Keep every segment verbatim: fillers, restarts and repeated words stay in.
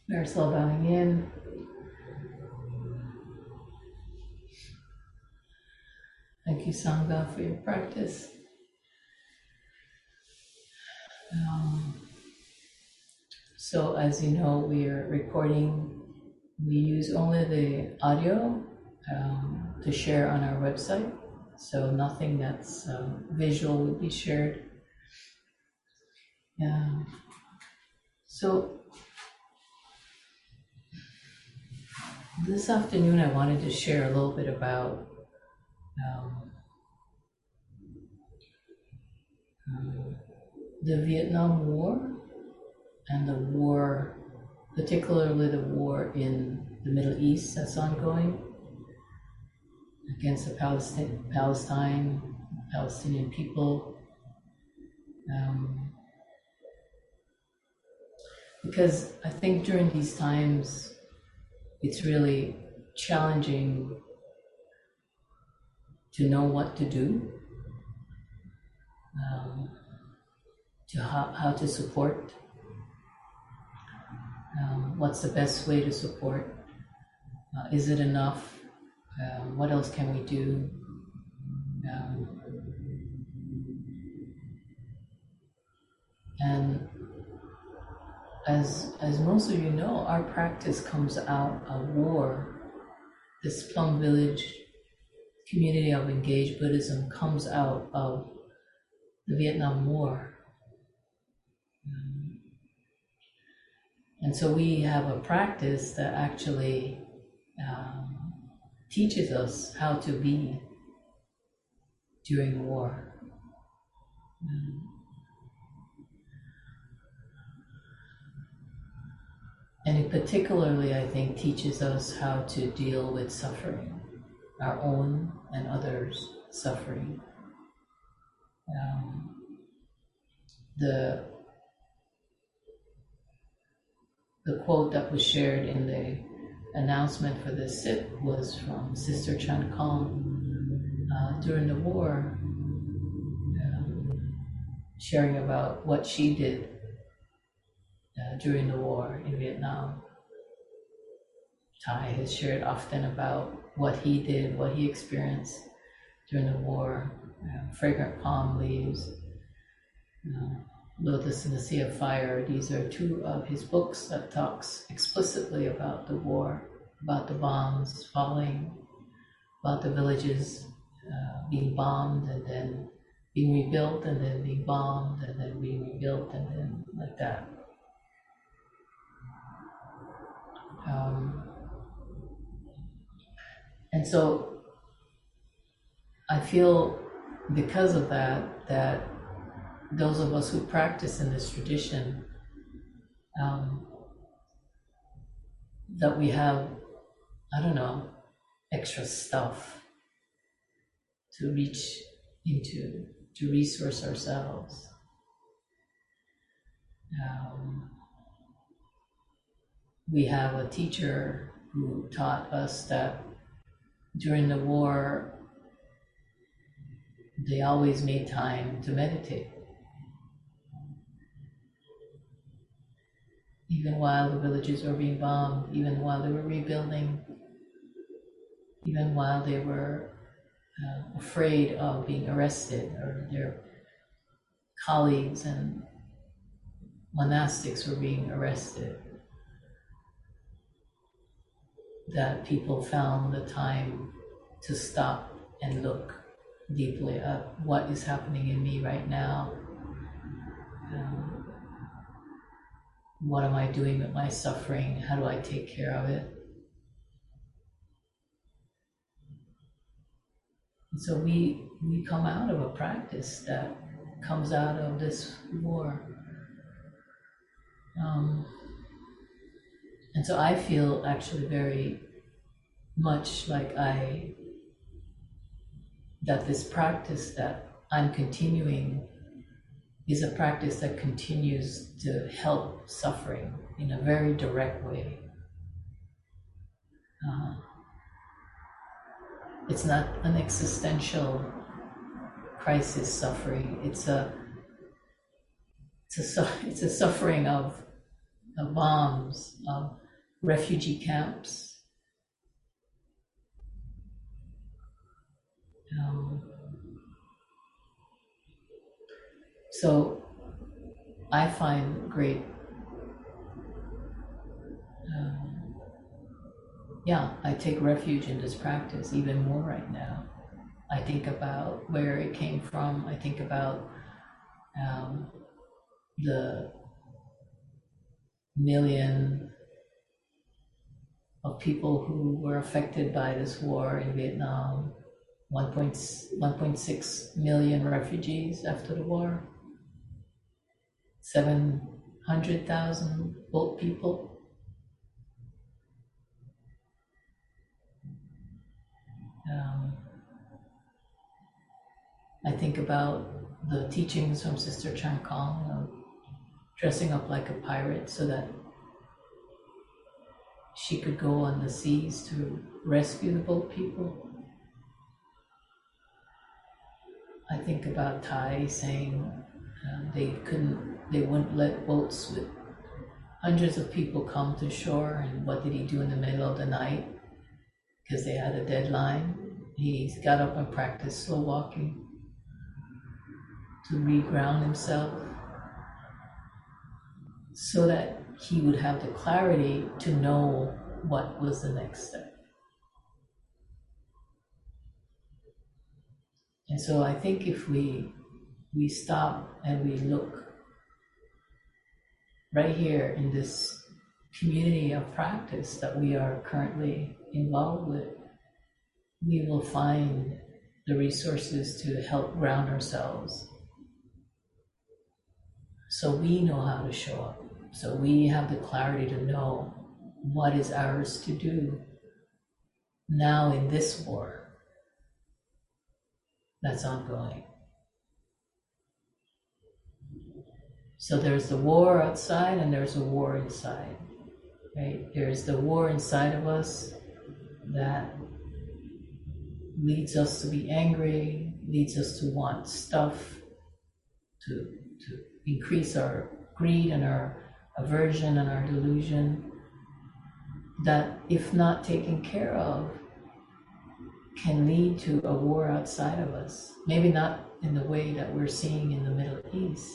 Marisol bowing in. Thank you, Sangha, for your practice. Um, so as you know, we are recording. We use only the audio um, to share on our website. So nothing that's um, visual will be shared. Yeah. So this afternoon, I wanted to share a little bit about um, um, the Vietnam War and the war, particularly the war in the Middle East that's ongoing against the Palestine, Palestine, Palestinian people. Um, because I think during these times, it's really challenging to know what to do, um, to how, how to support, um, what's the best way to support, uh, is it enough, um, what else can we do, um, and as as most of you know, our practice comes out of war. This Plum Village community of engaged Buddhism comes out of the Vietnam War. Um, and so we have a practice that actually um, teaches us how to be during war. Um, and it particularly, I think, teaches us how to deal with suffering, our own and others' suffering. Um, the the quote that was shared in the announcement for the sit was from Sister Chan Kong uh, during the war, um, sharing about what she did uh, during the war in Vietnam. Thai has shared often about what he did, what he experienced during the war, uh, fragrant palm leaves, uh, Lotus in the Sea of Fire. These are two of his books that talks explicitly about the war, about the bombs falling, about the villages uh, being bombed and then being rebuilt and then being bombed and then being rebuilt and then like that. Um, and so I feel because of that, that those of us who practice in this tradition, um, that we have, I don't know, extra stuff to reach into, to resource ourselves. Um, we have a teacher who taught us that during the war, they always made time to meditate. Even while the villages were being bombed, even while they were rebuilding, even while they were uh, afraid of being arrested or their colleagues and monastics were being arrested, that people found the time to stop and look deeply at what is happening in me right now. Um, what am I doing with my suffering? How do I take care of it? And so we we come out of a practice that comes out of this war. Um, and so I feel actually very much like I, that this practice that I'm continuing is a practice that continues to help suffering in a very direct way. Uh, it's not an existential crisis suffering. It's a it's a it's a suffering of of bombs, of refugee camps. Um, so I find great, um, yeah, I take refuge in this practice even more right now. I think about where it came from. I think about um, the million of people who were affected by this war in Vietnam, one point six million refugees after the war, seven hundred thousand boat people. Um, I think about the teachings from Sister Chan Khong of dressing up like a pirate so that she could go on the seas to rescue the boat people. I think about Thai saying uh, they couldn't, they wouldn't let boats with hundreds of people come to shore, and what did he do in the middle of the night? Because they had a deadline. He got up and practiced slow walking to reground himself so that he would have the clarity to know what was the next step. And so I think if we we stop and we look right here in this community of practice that we are currently involved with, we will find the resources to help ground ourselves. So we know how to show up. So we have the clarity to know what is ours to do now in this war that's ongoing. So there's the war outside and there's a war inside, right? There's the war inside of us that leads us to be angry, leads us to want stuff, to, to increase our greed and our aversion and our delusion, that if not taken care of, can lead to a war outside of us. Maybe not in the way that we're seeing in the Middle East.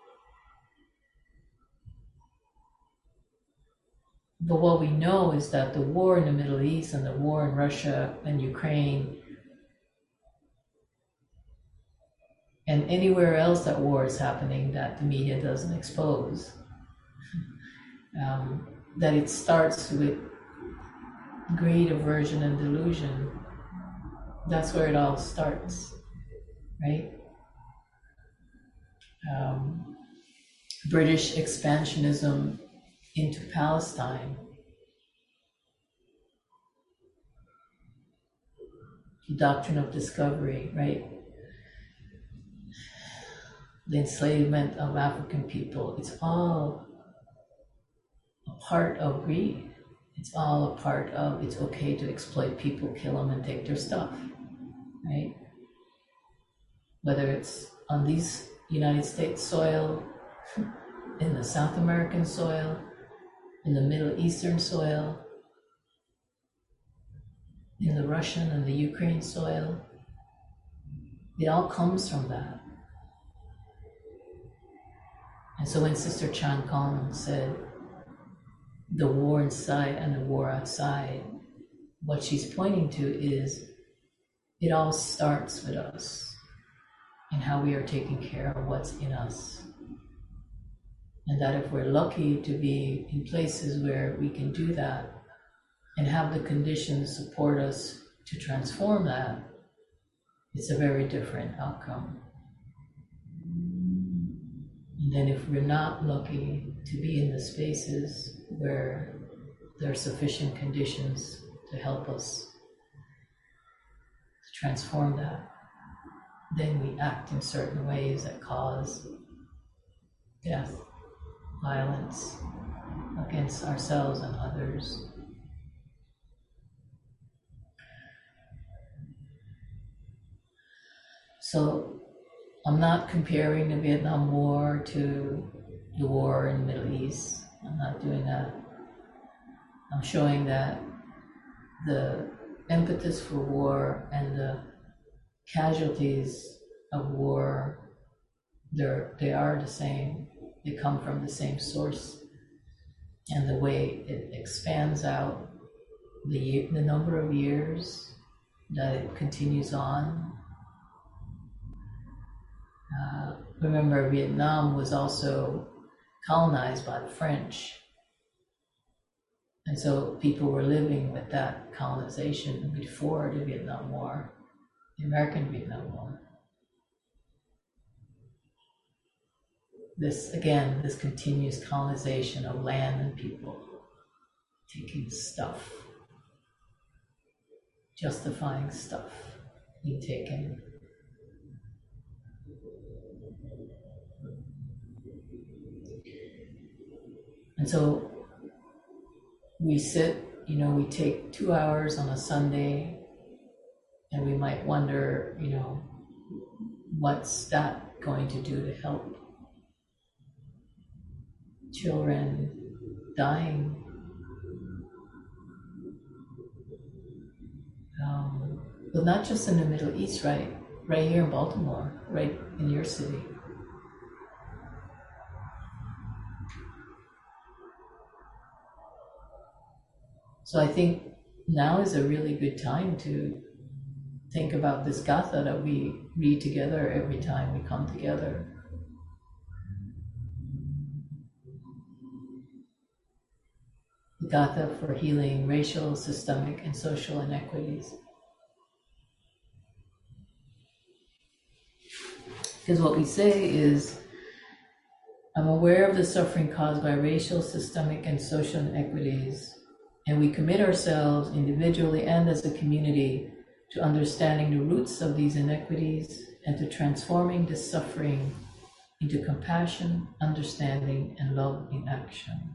But what we know is that the war in the Middle East and the war in Russia and Ukraine and anywhere else that war is happening that the media doesn't expose, um, that it starts with greed, aversion, and delusion. That's where it all starts, right? Um, British expansionism into Palestine, the doctrine of discovery, right? The enslavement of African people, it's all a part of greed. It's all a part of, it's okay to exploit people, kill them, and take their stuff, right? Whether it's on these United States soil, in the South American soil, in the Middle Eastern soil, in the Russian and the Ukraine soil, it all comes from that. And so when Sister Chan Khong said, the war inside and the war outside, what she's pointing to is it all starts with us and how we are taking care of what's in us. And that if we're lucky to be in places where we can do that and have the conditions support us to transform that, it's a very different outcome. And then if we're not lucky to be in the spaces where there are sufficient conditions to help us to transform that, then we act in certain ways that cause death, violence against ourselves and others. So I'm not comparing the Vietnam War to the war in the Middle East. I'm not doing that. I'm showing that the impetus for war and the casualties of war, they're, they are the same. They come from the same source. And the way it expands out, the, year, the number of years that it continues on. Uh, remember, Vietnam was also colonized by the French. And so people were living with that colonization before the Vietnam War, the American Vietnam War. This, again, this continuous colonization of land and people, taking stuff, justifying stuff being taken. And so we sit, you know, we take two hours on a Sunday, and we might wonder, you know, what's that going to do to help children dying? Um, but not just in the Middle East, right? Right here in Baltimore, right in your city. So I think now is a really good time to think about this Gatha that we read together every time we come together. The Gatha for healing racial, systemic, and social inequities. Because what we say is, I'm aware of the suffering caused by racial, systemic, and social inequities, and we commit ourselves individually and as a community to understanding the roots of these inequities and to transforming this suffering into compassion, understanding, and love in action.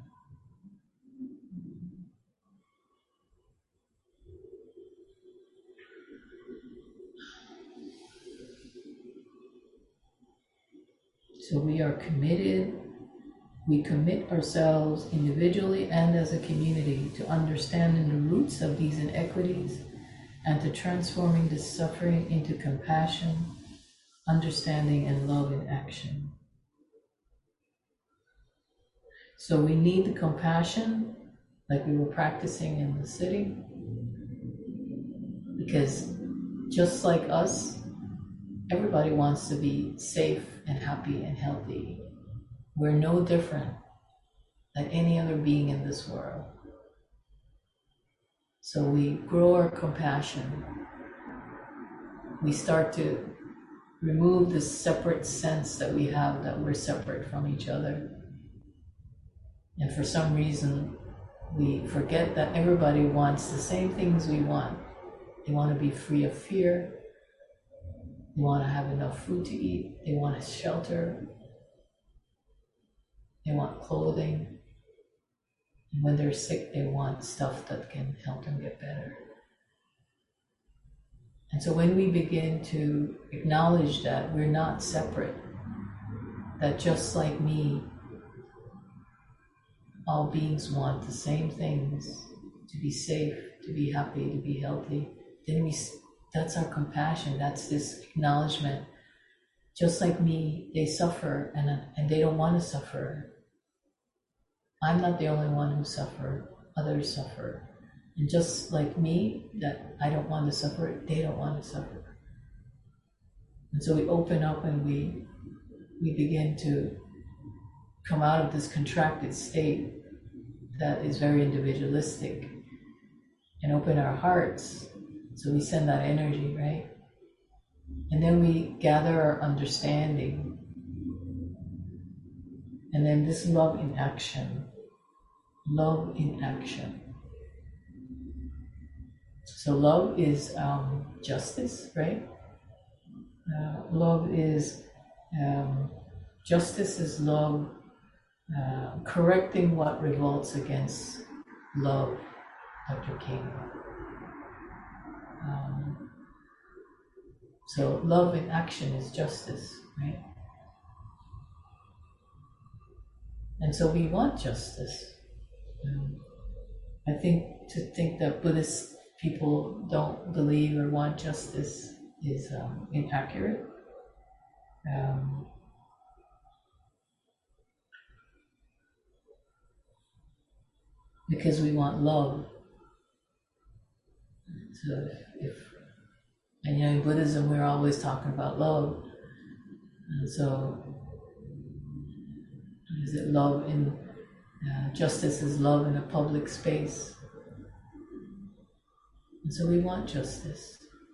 So we are committed, we commit ourselves individually and as a community to understanding the roots of these inequities and to transforming this suffering into compassion, understanding, and love in action. So we need the compassion, like we were practicing in the sitting, because just like us, everybody wants to be safe and happy and healthy. We're no different than any other being in this world. So we grow our compassion. We start to remove this separate sense that we have that we're separate from each other. And for some reason, we forget that everybody wants the same things we want. They want to be free of fear. They want to have enough food to eat. They want a shelter. They want clothing. And when they're sick, they want stuff that can help them get better. And so when we begin to acknowledge that we're not separate, that just like me, all beings want the same things, to be safe, to be happy, to be healthy, then we, that's our compassion, that's this acknowledgement. Just like me, they suffer and, and they don't want to suffer. I'm not the only one who suffers, others suffer. And just like me, that I don't want to suffer, they don't want to suffer. And so we open up and we we begin to come out of this contracted state that is very individualistic and open our hearts. So we send that energy, right? And then we gather our understanding. And then this love in action. Love in action. So love is um, justice, right? Uh, love is, um, justice is love uh, correcting what revolts against love, Doctor King. Um, so love in action is justice, right? And so we want justice. Um, I think to think that Buddhist people don't believe or want justice is um, inaccurate. Um, because we want love. So if, if and you know, in Buddhism we're always talking about love. And so is it love in uh, justice is love in a public space. And so we want justice.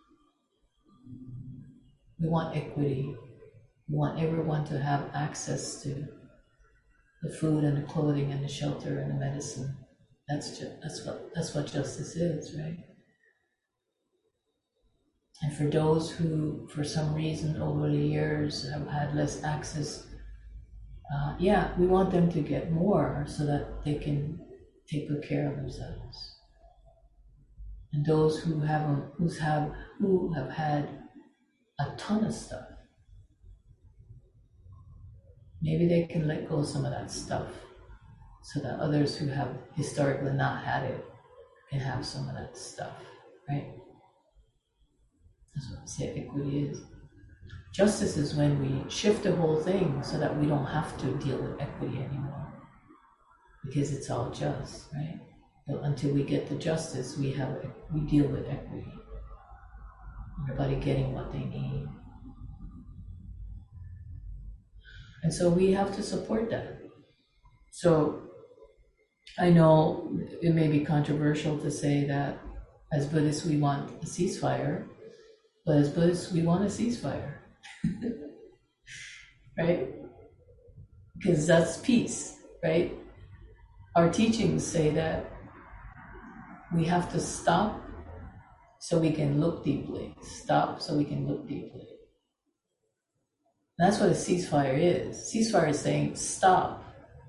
We want equity. We want everyone to have access to the food and the clothing and the shelter and the medicine. That's just, that's what that's what justice is, right? And for those who, for some reason, over the years have had less access, uh, yeah, we want them to get more so that they can take good care of themselves. And those who haven't, who's have, who have had a ton of stuff, maybe they can let go of some of that stuff so that others who have historically not had it can have some of that stuff, right? That's what we say equity is. Justice is when we shift the whole thing so that we don't have to deal with equity anymore, because it's all just, right? But until we get the justice, we have we deal with equity. Everybody getting what they need. And so we have to support that. So I know it may be controversial to say that as Buddhists we want a ceasefire, but as Buddhists we want a ceasefire. Right? Because that's peace, right? Our teachings say that we have to stop so we can look deeply. Stop so we can look deeply. That's what a ceasefire is. Ceasefire is saying stop.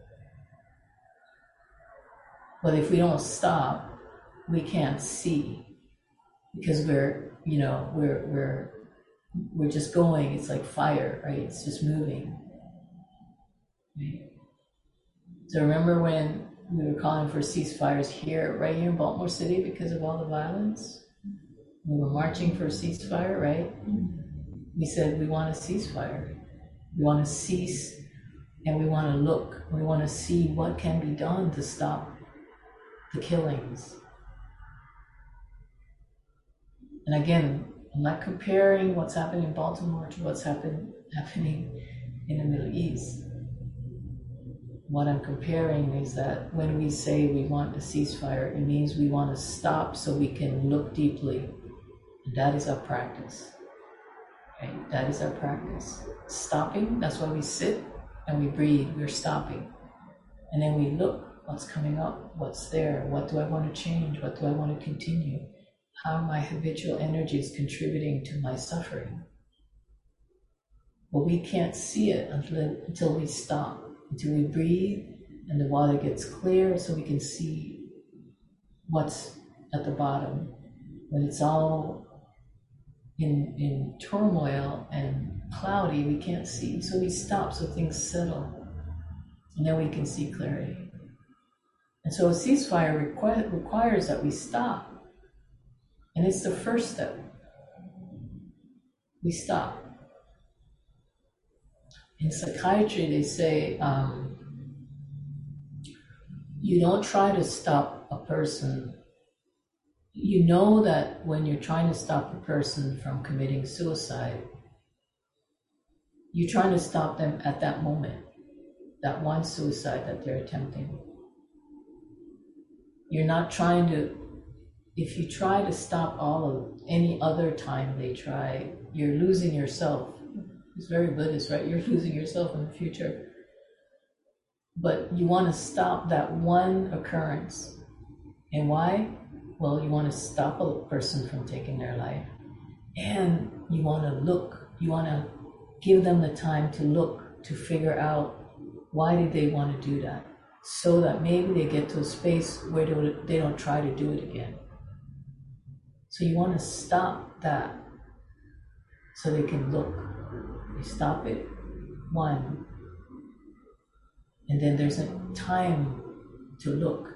But if we don't stop, we can't see, because we're, you know, we're we're we're just going. It's like fire, right? It's just moving. Right? So remember when we were calling for ceasefires here, right here in Baltimore City, because of all the violence? We were marching for a ceasefire, right? We said we want a ceasefire. We want to cease, and we want to look. We want to see what can be done to stop the killings. And again, I'm not comparing what's happening in Baltimore to what's happen, happening in the Middle East. What I'm comparing is that when we say we want a ceasefire, it means we want to stop so we can look deeply. And that is our practice. Right? That is our practice. Stopping, that's why we sit and we breathe, we're stopping. And then we look, what's coming up, what's there, what do I want to change, what do I want to continue? How are my habitual energies contributing to my suffering? But we can't see it until, until we stop, until we breathe and the water gets clear so we can see what's at the bottom. When it's all in, in turmoil and cloudy, we can't see. So we stop so things settle. And then we can see clarity. And so a ceasefire requ- requires that we stop. And it's the first step. We stop. In psychiatry, they say um, you don't try to stop a person. You know that when you're trying to stop a person from committing suicide, you're trying to stop them at that moment, that one suicide that they're attempting. You're not trying to, if you try to stop all of any other time they try, you're losing yourself. It's very Buddhist, right? You're losing yourself in the future. But you want to stop that one occurrence. And why? Well, you want to stop a person from taking their life. And you want to look, you want to give them the time to look, to figure out why did they want to do that, so that maybe they get to a space where they don't try to do it again. So you want to stop that so they can look. You stop it, one. And then there's a time to look.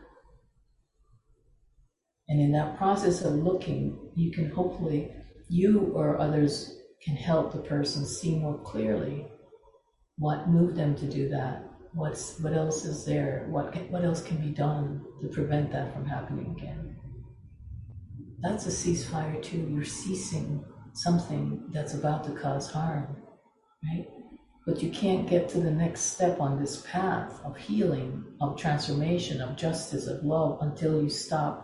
And in that process of looking, you can hopefully, you or others can help the person see more clearly what moved them to do that. What's what else is there? What what else can be done to prevent that from happening again? That's a ceasefire too. You're ceasing something that's about to cause harm, right? But you can't get to the next step on this path of healing, of transformation, of justice, of love until you stop.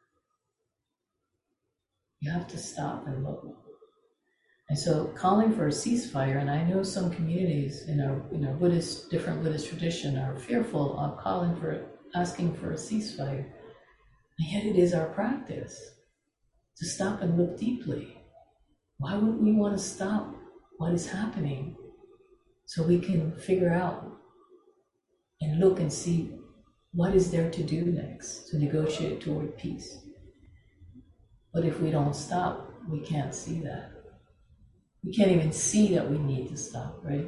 You have to stop and look. And so calling for a ceasefire, and I know some communities in our in our Buddhist, different Buddhist tradition are fearful of calling for, asking for a ceasefire. And yet it is our practice to stop and look deeply. Why would we want to stop what is happening so we can figure out and look and see what is there to do next to negotiate toward peace? But if we don't stop, we can't see that. We can't even see that we need to stop, right?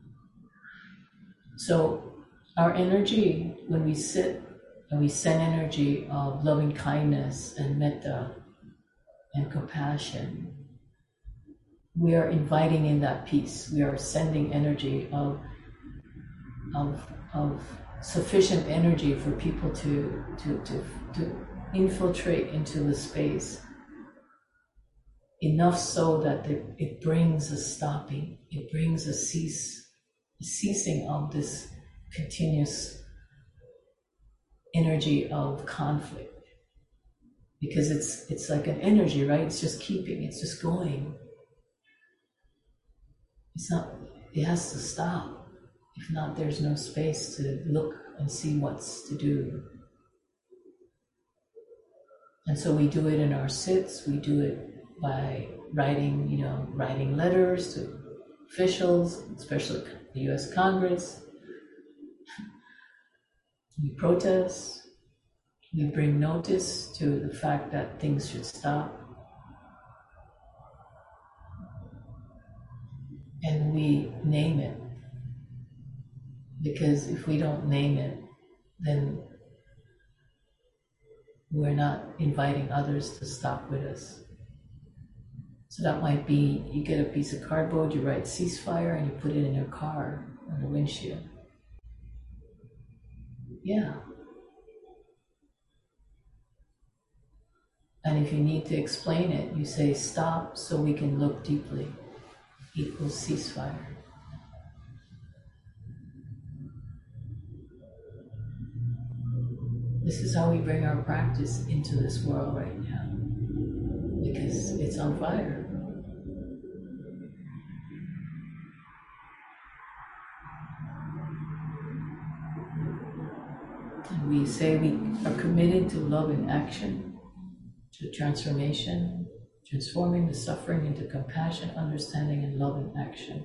So our energy, when we sit and we send energy of loving kindness and metta and compassion, we are inviting in that peace. We are sending energy of, of, of sufficient energy for people to, to, to, to infiltrate into the space, enough so that it, it brings a stopping, it brings a cease, a ceasing of this continuous energy of conflict. Because it's it's like an energy, right? It's just keeping, it's just going. It's not, it has to stop. If not, there's no space to look and see what's to do. And so we do it in our sits, we do it by writing, you know, writing letters to officials, especially the U S Congress. We protest, we bring notice to the fact that things should stop. And we name it. Because if we don't name it, then we're not inviting others to stop with us. So that might be, you get a piece of cardboard, you write ceasefire, and you put it in your car on the windshield. Yeah. And if you need to explain it, you say stop so we can look deeply, equals ceasefire. This is how we bring our practice into this world right now, because it's on fire. And we say we are committed to love in action, to transformation, transforming the suffering into compassion, understanding, and love in action.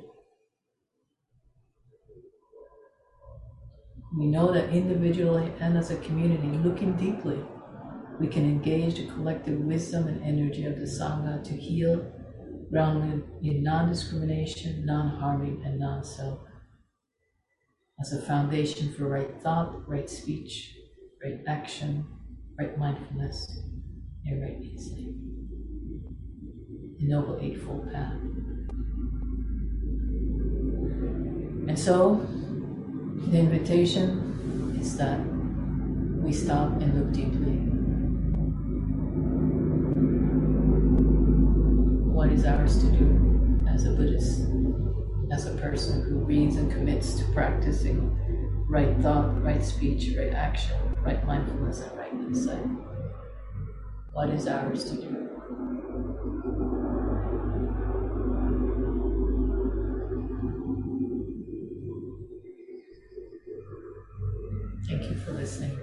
We know that individually and as a community, looking deeply, we can engage the collective wisdom and energy of the Sangha to heal, grounded in non-discrimination, non-harming, and non-self, as a foundation for right thought, right speech, right action, right mindfulness, and right sleep. The Noble Eightfold Path. And so, the invitation is that we stop and look deeply. What is ours to do as a Buddhist, as a person who reads and commits to practicing right thought, right speech, right action, right mindfulness, and right insight? What is ours to do? Thank you for listening.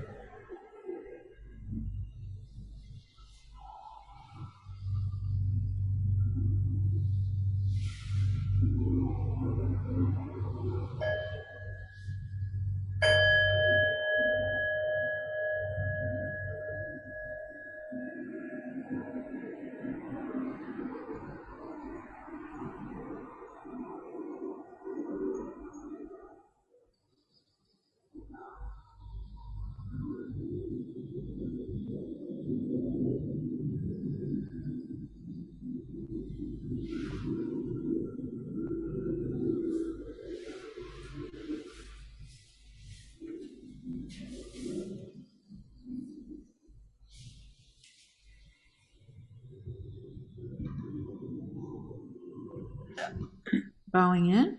bowing in.